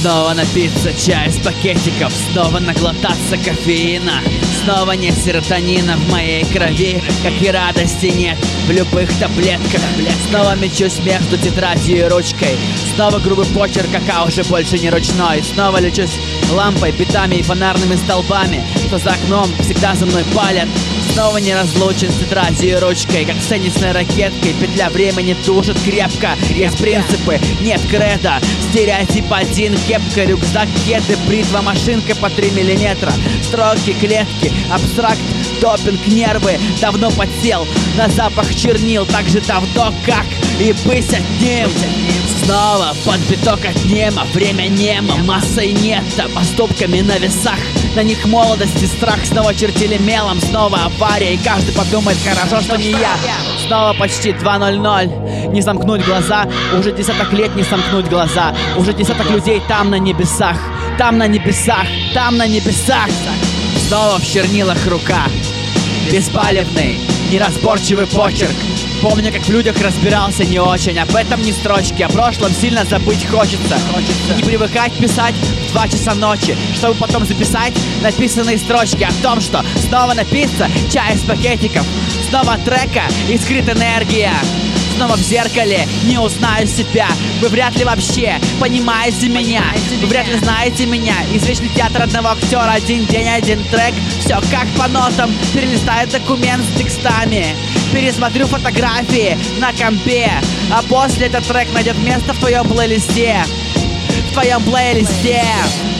Снова напиться чая из пакетиков, снова наглотаться кофеина. Снова нет серотонина в моей крови, как и радости нет в любых таблетках. Снова мечусь между тетрадью и ручкой. Снова грубый почерк, кака уже больше не ручной. Снова лечусь лампой, битами и фонарными столбами, что за окном всегда за мной палят. Снова не разлучен с тетрадью и ручкой, как с теннисной ракеткой. Петля времени тужит крепко. Есть принципы, нет кредо. Стереотип один, кепка, рюкзак, кеды, бритва, машинка по 3 миллиметра. Строки, клетки, абстракт, допинг, нервы. Давно подсел на запах чернил, так же давно, как и быть одним. Снова под биток от нема, время немо, массой нет, поступками на весах. На них молодость и страх снова чертили мелом. Снова авария, и каждый подумает: хорошо, что не я. Снова почти 2:00. Не замкнуть глаза, уже десяток лет не сомкнуть глаза. Уже десяток людей там на небесах. Там на небесах, там на небесах. Снова в чернилах рука. Беспалевный, неразборчивый почерк. Помню, как в людях разбирался не очень. Об этом не строчки, о прошлом сильно забыть хочется. Не привыкать писать в 2 часа ночи, чтобы потом записать написанные строчки о том, что снова напиться чай из пакетиков. Снова трека искрит энергия. Снова в зеркале не узнаю себя. Вы вряд ли вообще понимаете меня. Вы вряд ли знаете меня. Извечный театр одного актера. Один день, один трек. Все как по нотам. Перелистаю документ с текстами. Пересмотрю фотографии на компе. А после этот трек найдет место в твоем плейлисте. В твоем плейлисте.